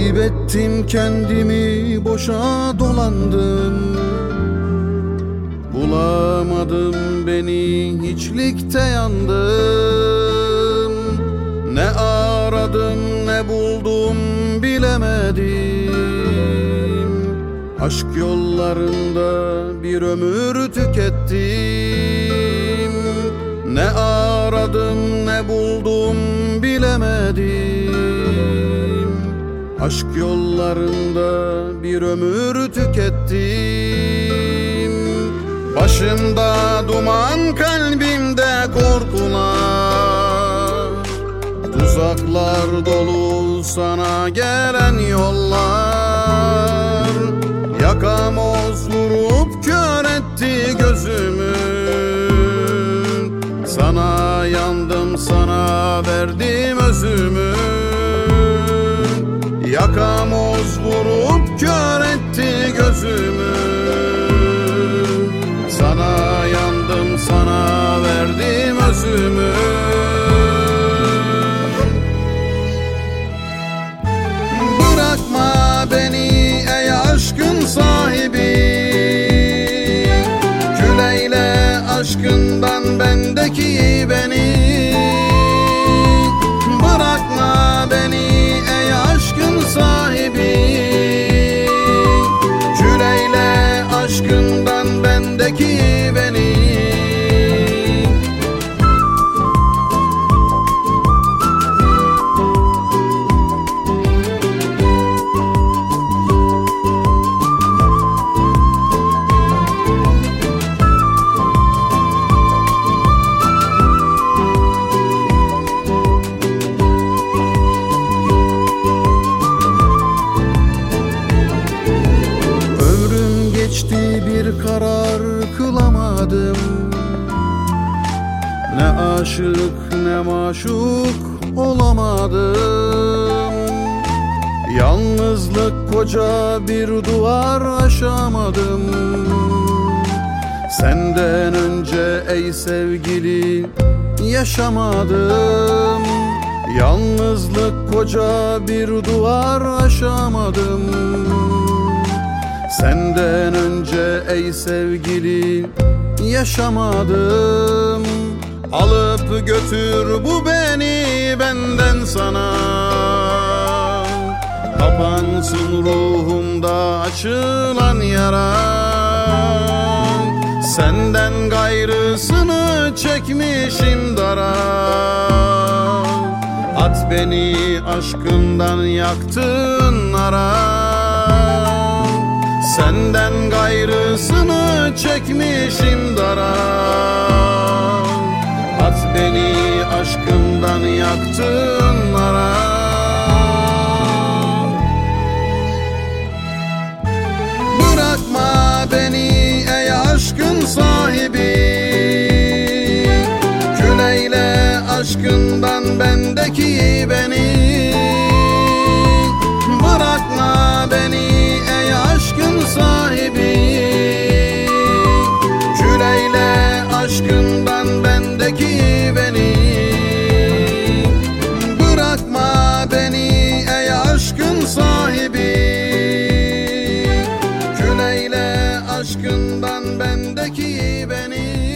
Kaybettim kendimi, boşa dolandım. Bulamadım beni, hiçlikte yandım. Ne aradım ne buldum bilemedim. Aşk yollarında bir ömür tükettim. Ne aradım ne buldum bilemedim. Aşk yollarında bir ömür tükettim. Başımda duman, kalbimde korkular. Tuzaklar dolu sana gelen yollar. Yakamoz vurup kör etti gözümü. Sana yandım, sana verdim özümü. Yakamoz vurup kör etti gözümü. Sana yandım, sana verdim özümü. Bırakma beni ey aşkın sahibi. Kül eyle aşkından bendeki beni. Bırakma beni ey aşkın sahibi. Kül eyle aşkından bendeki beni. Bir karar kılamadım. Ne aşık ne maşuk olamadım. Yalnızlık koca bir duvar aşamadım. Senden önce ey sevgili yaşamadım. Yalnızlık koca bir duvar aşamadım. Senden önce ey sevgili yaşamadım. Alıp götür bu beni benden sana. Kapansın ruhumda açılan yara. Senden gayrısını çekmişim dara. At beni aşkından yaktın nara. Senden gayrısını çekmişim dara. At beni aşkımdan yaktın nara. Bırakma beni ey aşkın sahibi. Kül eyle aşkından bendeki beni. Bırakma beni ey aşkın sahibi. Kül eyle aşkından bendeki beni. Bırakma beni ey aşkın sahibi. Kül eyle aşkından bendeki beni.